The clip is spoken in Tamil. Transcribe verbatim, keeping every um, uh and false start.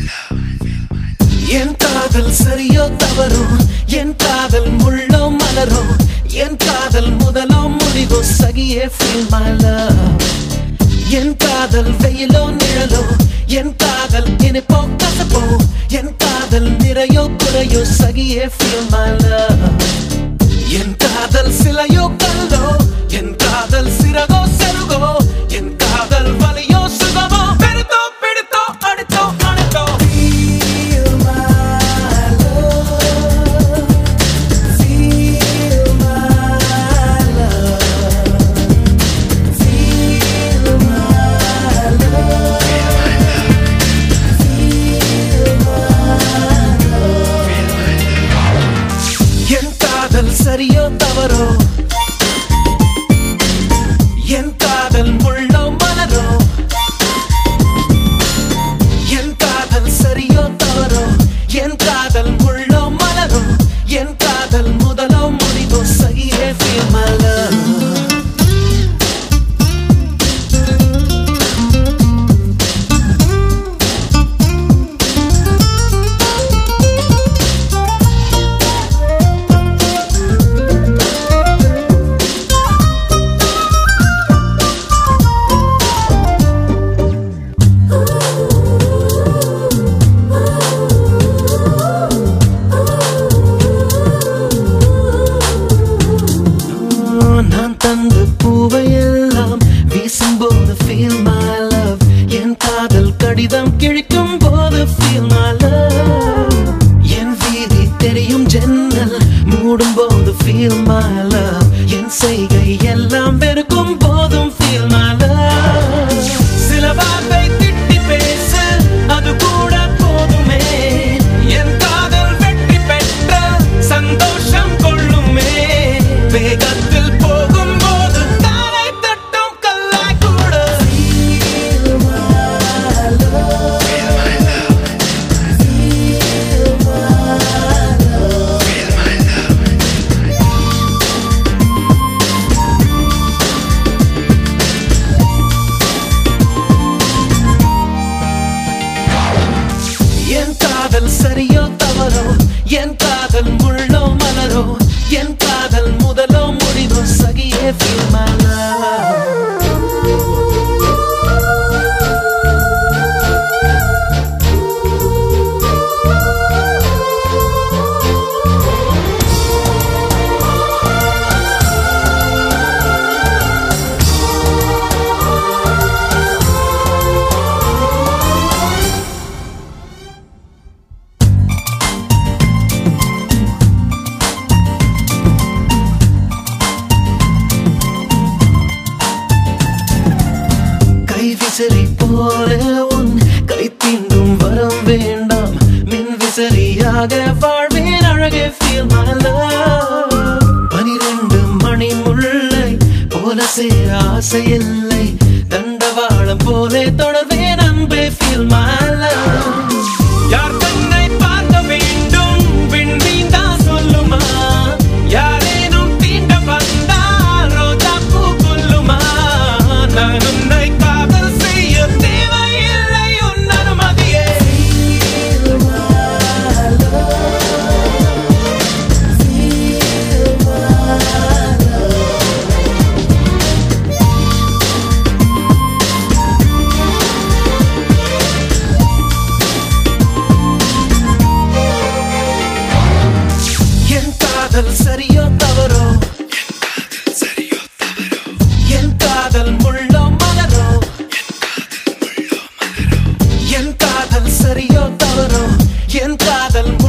என் காதல் சரியோ தவறோ, என் காதல் முள்ளோ மலரோ, என் காதல் முதலோ முடிவோ, சகியே feel my love. என் காதல் வெயிலோ நிழலோ, என் காதல் இனிப்போ கசப்போ, என் காதல் நிறையோ குறையோ, சகியே feel my love. என் காதல் சிலையோ கல்லோ, என் காதல் சிறகோ செருகோ, என் காதல் வலியோ சுகமோ, பெருத்தோ பிடித்தோ அடித்தோ அணைத்தோ, சரியோ தவறோ, என் காதல் முள்ளோ மலரோ, என் காதல் சரியோ தவறோ, என் காதல் முள்ளோ மலரோ, என் காதல் முதலோ முடிவோ, சகியே feel my love. நான் தந்த பூவையெல்லாம் வீசும்போது feel my love. என் காதல் கடிதம் கிழிக்கும் போது feel my love. என் வீதி தெரியும் ஜன்னல் மூடும் போது feel my love. என் செய்கை எல்லாம் வெறுக்கும் போதும் feel my love. சில வார்த்தை திட்டி பேசு, அது கூட போதுமே, என் காதல் வெற்றி பெற்ற சந்தோஷம் கொள்ளுமே. வேகத்தில் போகும் போது தாரை தட்டும் கல்லாய் கூட என் காதல் சரியோ தவறோ, என் காதல் முள்ளோ மலரோ, என் காதல் முதலோ முடிவோ, சகியே feel my love. விசிறி போல உன் கை தீண்டும் வரம் வேண்டாம், மின் விசிறியாக வாழ்வேன் அழகே feel my love. பனிரெண்டு மணி முல்லை போல சேர ஆசை இல்லை, தண்டவாளம் போல தொடர்வேன் அன்பே feel my love. யார் தன்னை பார்க்க வேண்டும் விண்மீன் தான் சொல்லுமா, யாரேனும் தீண்ட வந்தால் ரோஜா பூ கொல்லுமா, நான் உன்னை சரியோ தவறோ, என் காதல் முள்ளோ மலரோ, என் காதல் சரியோ தவறோ, என் காதல்